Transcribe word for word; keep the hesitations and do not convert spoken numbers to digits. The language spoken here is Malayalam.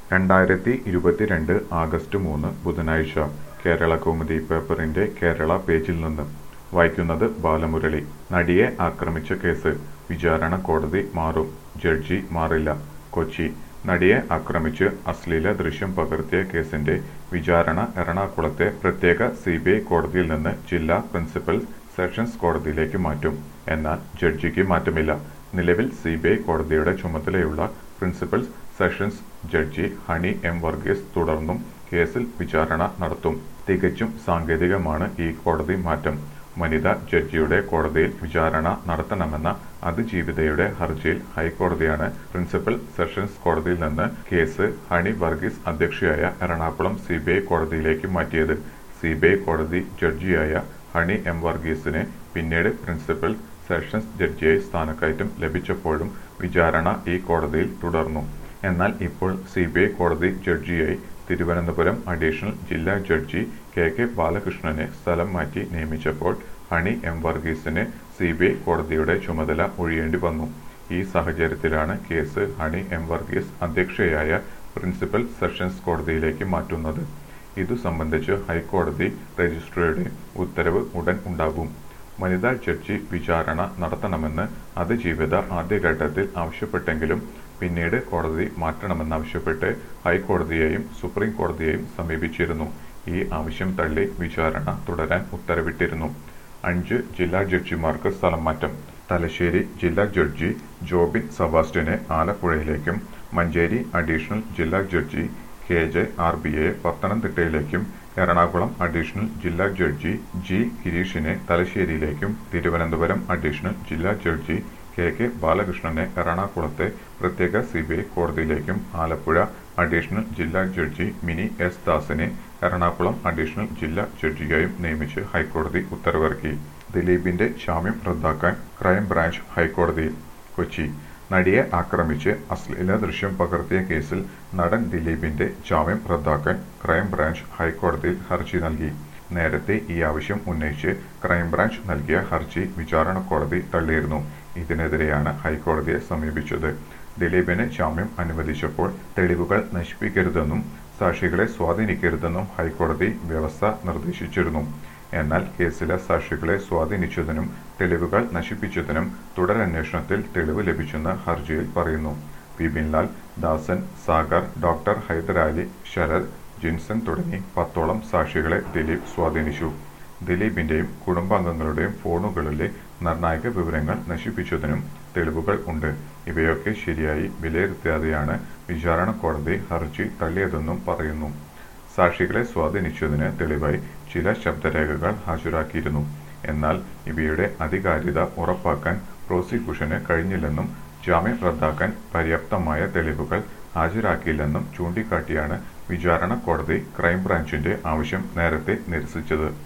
രണ്ടായിരത്തി ഇരുപത്തിരണ്ട് ആഗസ്റ്റ് മൂന്ന് ബുധനാഴ്ച കേരളകൗമുദി പേപ്പറിന്റെ കേരള പേജിൽ നിന്ന് വായിക്കുന്നത് ബാലമുരളി. നടിയെ ആക്രമിച്ച കേസ് വിചാരണ കോടതി മാറും, ജഡ്ജി മാറില്ല. കൊച്ചി. നടിയെ ആക്രമിച്ച് അശ്ലീല ദൃശ്യം പകർത്തിയ കേസിന്റെ വിചാരണ എറണാകുളത്തെ പ്രത്യേക സി ബി ഐ കോടതിയിൽ നിന്ന് ജില്ലാ പ്രിൻസിപ്പൽ സെഷൻസ് കോടതിയിലേക്ക് മാറ്റും. എന്നാൽ ജഡ്ജിക്ക് മാറ്റമില്ല. നിലവിൽ സി ബി ഐ കോടതിയുടെ ചുമതലയുള്ള principal sessions judge Honey M Varghese തുടർന്നും കേസിൽ വിചാരണ നടത്തും. തികച്ചും സാങ്കേതികമാണ് ഈ കോടതി മാറ്റം. വനിതാ ജഡ്ജിയുടെ കോടതിയിൽ വിചാരണ നടത്തണമെന്ന അതിജീവിതയുടെ ഹർജിയിൽ ഹൈക്കോടതിയാണ് പ്രിൻസിപ്പൽ സെഷൻസ് കോടതിയിൽ നിന്ന് കേസ് ഹണി വർഗീസ് അധ്യക്ഷയായ എറണാകുളം സി ബി ഐ കോടതിയിലേക്ക് മാറ്റിയത്. സി ബി ഐ കോടതി ജഡ്ജിയായ ഹണി എം വർഗീസിന് പിന്നീട് പ്രിൻസിപ്പൽ സെഷൻസ് ജഡ്ജിയായി സ്ഥാനക്കയറ്റം ലഭിച്ചപ്പോഴും വിചാരണ ഈ കോടതിയിൽ തുടർന്നു. എന്നാൽ ഇപ്പോൾ സി ബി ഐ കോടതി ജഡ്ജിയായി തിരുവനന്തപുരം അഡീഷണൽ ജില്ലാ ജഡ്ജി കെ കെ ബാലകൃഷ്ണനെ സ്ഥലം മാറ്റി നിയമിച്ചപ്പോൾ ഹണി എം വർഗീസിന് സി ബി ഐ കോടതിയുടെ ചുമതല ഒഴിയേണ്ടി വന്നു. ഈ സാഹചര്യത്തിലാണ് കേസ് ഹണി എം വർഗീസ് അധ്യക്ഷയായ പ്രിൻസിപ്പൽ സെഷൻസ് കോടതിയിലേക്ക് മാറ്റുന്നത്. ഇതു സംബന്ധിച്ച് ഹൈക്കോടതി രജിസ്ട്രിയുടെ ഉത്തരവ് ഉടൻ ഉണ്ടാകും. വനിതാ ജഡ്ജി വിചാരണ നടത്തണമെന്ന് അതിജീവിത ആദ്യഘട്ടത്തിൽ ആവശ്യപ്പെട്ടെങ്കിലും പിന്നീട് കോടതി മാറ്റണമെന്നാവശ്യപ്പെട്ട് ഹൈക്കോടതിയെയും സുപ്രീം കോടതിയെയും സമീപിച്ചിരുന്നു. ഈ ആവശ്യം തള്ളി വിചാരണ തുടരാൻ ഉത്തരവിട്ടിരുന്നു. അഞ്ച് ജില്ലാ ജഡ്ജിമാർക്ക് സ്ഥലം മാറ്റം. തലശ്ശേരി ജില്ലാ ജഡ്ജി ജോബിൻ സെബാസ്റ്റ്യനെ ആലപ്പുഴയിലേക്കും മഞ്ചേരി അഡീഷണൽ ജില്ലാ ജഡ്ജി കെ ജെ ആർ ബിയെ പത്തനംതിട്ടയിലേക്കും എറണാകുളം അഡീഷണൽ ജില്ലാ ജഡ്ജി ജി ഗിരീഷിനെ തലശ്ശേരിയിലേക്കും തിരുവനന്തപുരം അഡീഷണൽ ജില്ലാ ജഡ്ജി കെ കെ ബാലകൃഷ്ണനെ എറണാകുളത്തെ പ്രത്യേക സി ബി ഐ കോടതിയിലേക്കും ആലപ്പുഴ അഡീഷണൽ ജില്ലാ ജഡ്ജി മിനി എസ് ദാസിനെ എറണാകുളം അഡീഷണൽ ജില്ലാ ജഡ്ജിയായും നിയമിച്ച് ഹൈക്കോടതി ഉത്തരവിറക്കി. ദിലീപിന്റെ ജാമ്യം റദ്ദാക്കാൻ ക്രൈംബ്രാഞ്ച് ഹൈക്കോടതിയിൽ. കൊച്ചി. നടിയെ ആക്രമിച്ച് അശ്ലീല ദൃശ്യം പകർത്തിയ കേസിൽ നടൻ ദിലീപിന്റെ ജാമ്യം റദ്ദാക്കാൻ ക്രൈംബ്രാഞ്ച് ഹൈക്കോടതിയിൽ ഹർജി നൽകി. നേരത്തെ ഈ ആവശ്യം ഉന്നയിച്ച് ക്രൈംബ്രാഞ്ച് നൽകിയ ഹർജി വിചാരണ കോടതി തള്ളിയിരുന്നു. ഇതിനെതിരെയാണ് ഹൈക്കോടതിയെ സമീപിച്ചത്. ദിലീപിന് ജാമ്യം അനുവദിച്ചപ്പോൾ തെളിവുകൾ നശിപ്പിക്കരുതെന്നും സാക്ഷികളെ സ്വാധീനിക്കരുതെന്നും ഹൈക്കോടതി വ്യവസ്ഥ നിർദ്ദേശിച്ചിരുന്നു. എന്നാൽ കേസിലെ സാക്ഷികളെ സ്വാധീനിച്ചതിനും തെളിവുകൾ നശിപ്പിച്ചതിനും തുടരന്വേഷണത്തിൽ തെളിവ് ലഭിച്ചെന്ന് ഹർജിയിൽ പറയുന്നു. വിപിൻലാൽ, ദാസൻ, സാഗർ, ഡോക്ടർ ഹൈദരാലി, ശരത്, ജിൻസൺ തുടങ്ങി പത്തോളം സാക്ഷികളെ ദിലീപ് സ്വാധീനിച്ചു. ദിലീപിന്റെയും കുടുംബാംഗങ്ങളുടെയും ഫോണുകളിലെ നിർണായക വിവരങ്ങൾ നശിപ്പിച്ചതിനും തെളിവുകൾ ഉണ്ട്. ഇവയൊക്കെ ശരിയായി വിലയിരുത്താതെയാണ് വിചാരണ കോടതി ഹർജി തള്ളിയതെന്നും പറയുന്നു. സാക്ഷികളെ സ്വാധീനിച്ചതിന് തെളിവായി ചില ശബ്ദരേഖകൾ ഹാജരാക്കിയിരുന്നു. എന്നാൽ ഇവയുടെ ആധികാരികത ഉറപ്പാക്കാൻ പ്രോസിക്യൂഷന് കഴിഞ്ഞില്ലെന്നും ജാമ്യം റദ്ദാക്കാൻ പര്യാപ്തമായ തെളിവുകൾ ഹാജരാക്കിയില്ലെന്നും ചൂണ്ടിക്കാട്ടിയാണ് വിചാരണ കോടതി ക്രൈംബ്രാഞ്ചിന്റെ ആവശ്യം നേരത്തെ നിരസിച്ചത്.